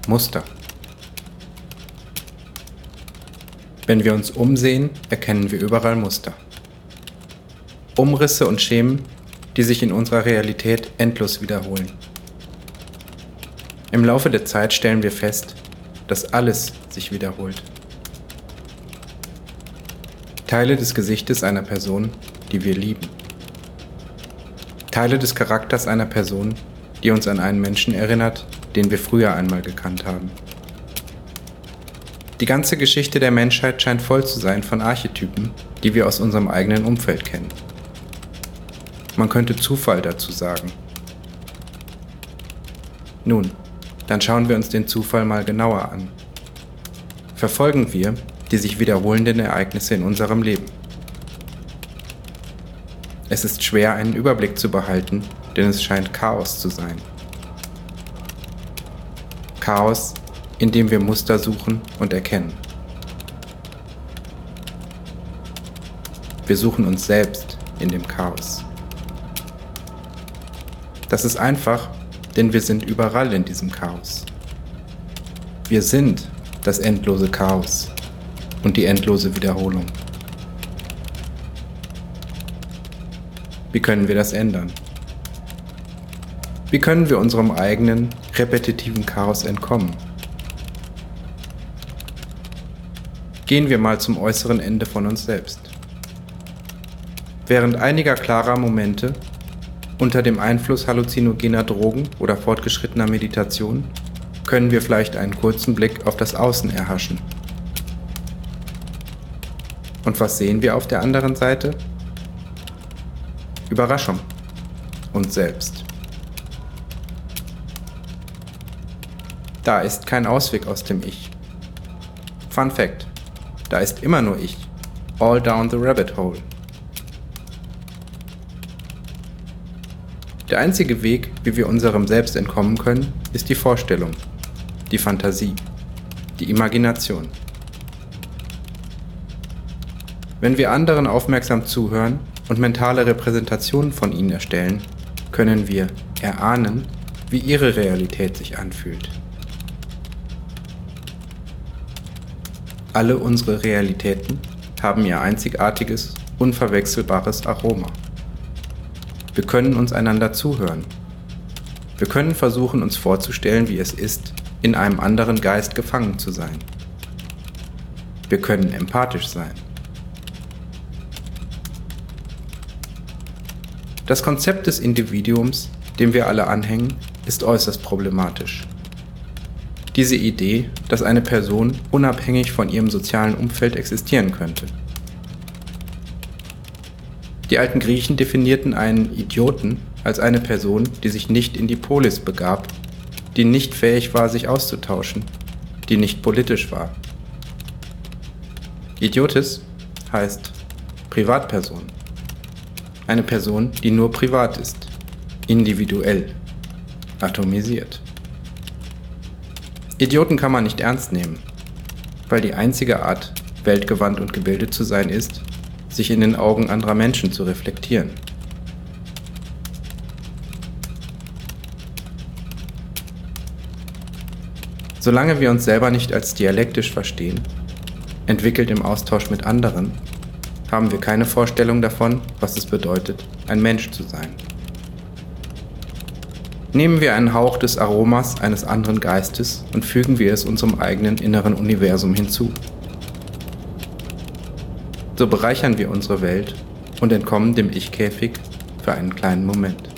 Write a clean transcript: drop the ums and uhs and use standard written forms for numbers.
Muster. Wenn wir uns umsehen, erkennen wir überall Muster. Umrisse und Schemen, die sich in unserer Realität endlos wiederholen. Im Laufe der Zeit stellen wir fest, dass alles sich wiederholt. Teile des Gesichtes einer Person, die wir lieben. Teile des Charakters einer Person, die uns an einen Menschen erinnert, den wir früher einmal gekannt haben. Die ganze Geschichte der Menschheit scheint voll zu sein von Archetypen, die wir aus unserem eigenen Umfeld kennen. Man könnte Zufall dazu sagen. Nun, dann schauen wir uns den Zufall mal genauer an. Verfolgen wir die sich wiederholenden Ereignisse in unserem Leben. Es ist schwer, einen Überblick zu behalten, denn es scheint Chaos zu sein. Chaos, in dem wir Muster suchen und erkennen. Wir suchen uns selbst in dem Chaos. Das ist einfach, denn wir sind überall in diesem Chaos. Wir sind das endlose Chaos und die endlose Wiederholung. Wie können wir das ändern? Wie können wir unserem eigenen, repetitiven Chaos entkommen? Gehen wir mal zum äußeren Ende von uns selbst. Während einiger klarer Momente, unter dem Einfluss halluzinogener Drogen oder fortgeschrittener Meditation, können wir vielleicht einen kurzen Blick auf das Außen erhaschen. Und was sehen wir auf der anderen Seite? Überraschung. Uns selbst. Da ist kein Ausweg aus dem Ich. Fun Fact: Da ist immer nur ich. All down the rabbit hole. Der einzige Weg, wie wir unserem Selbst entkommen können, ist die Vorstellung, die Fantasie, die Imagination. Wenn wir anderen aufmerksam zuhören und mentale Repräsentationen von ihnen erstellen, können wir erahnen, wie ihre Realität sich anfühlt. Alle unsere Realitäten haben ihr einzigartiges, unverwechselbares Aroma. Wir können uns einander zuhören. Wir können versuchen, uns vorzustellen, wie es ist, in einem anderen Geist gefangen zu sein. Wir können empathisch sein. Das Konzept des Individuums, dem wir alle anhängen, ist äußerst problematisch. Diese Idee, dass eine Person unabhängig von ihrem sozialen Umfeld existieren könnte. Die alten Griechen definierten einen Idioten als eine Person, die sich nicht in die Polis begab, die nicht fähig war, sich auszutauschen, die nicht politisch war. Idiotis heißt Privatperson. Eine Person, die nur privat ist, individuell, atomisiert. Idioten kann man nicht ernst nehmen, weil die einzige Art, weltgewandt und gebildet zu sein, ist, sich in den Augen anderer Menschen zu reflektieren. Solange wir uns selber nicht als dialektisch verstehen, entwickelt im Austausch mit anderen, haben wir keine Vorstellung davon, was es bedeutet, ein Mensch zu sein. Nehmen wir einen Hauch des Aromas eines anderen Geistes und fügen wir es unserem eigenen inneren Universum hinzu. So bereichern wir unsere Welt und entkommen dem Ich-Käfig für einen kleinen Moment.